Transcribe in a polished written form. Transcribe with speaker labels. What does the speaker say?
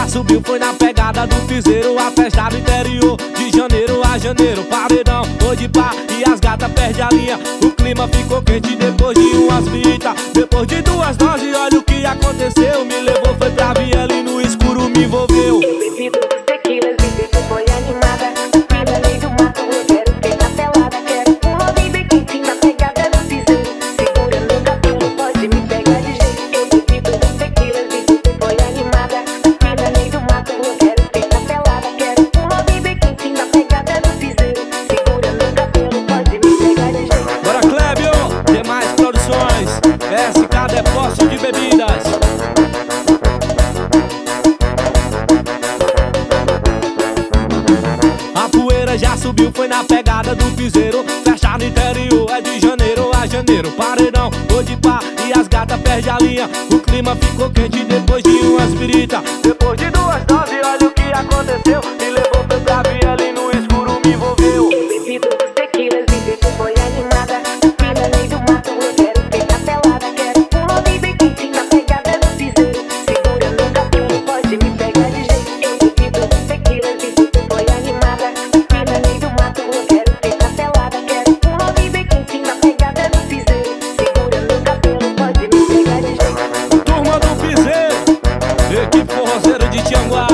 Speaker 1: subiu, foi na pegada do piseiro. A festa do interior, de janeiro a janeiro. Paredão, foi de pá e as gatas perdem a linha. O clima ficou quente depois de umas fitas. Depois de duas doses, olha o que aconteceu. Me levou, foi pra viela e no escuro me envolveu.
Speaker 2: Eu bebi dos tequilas e bebi foi animada. Fui no meio do mato, eu quero ficar pelada. Quero uma vida quente na pegada do piseiro. Segura no cabelo, pode me pegar de jeito. Eu bebi dos tequilas e bebi foi animada. Fui no meio do mato, eu quero ficar pelada. Quero uma vida quente na pegada do piseiro. Segura no cabelo, pode me pegar de jeito.
Speaker 1: Bora, Clébio, demais produções. SK Depósito de Bebidas. A poeira já subiu, foi na pegada do piseiro. Festa no interior, é de janeiro a janeiro. Paredão, foi de pá e as gatas perdem a linha. O clima ficou quente depois de umas pirita. Depois de duas doses, olha o que aconteceu. Me levou, foi pra viela e no escuro me envolveu.
Speaker 2: Eu bebi dos tequilas e bebi foi animada. Fui no meio do mato, eu quero ficar pelada. Quero uma vida quente na pegada do piseiro. Segura no cabelo, pode me pegar de jeito. Eu bebi dos tequilas e bebi foi animada. Fui no meio do mato, eu quero ficar pelada. Quero uma vida quente na pegada do piseiro. Segura no cabelo, pode me pegar de jeito.
Speaker 1: Turma do Piseiro, equipe forrozeiro de Tianguá.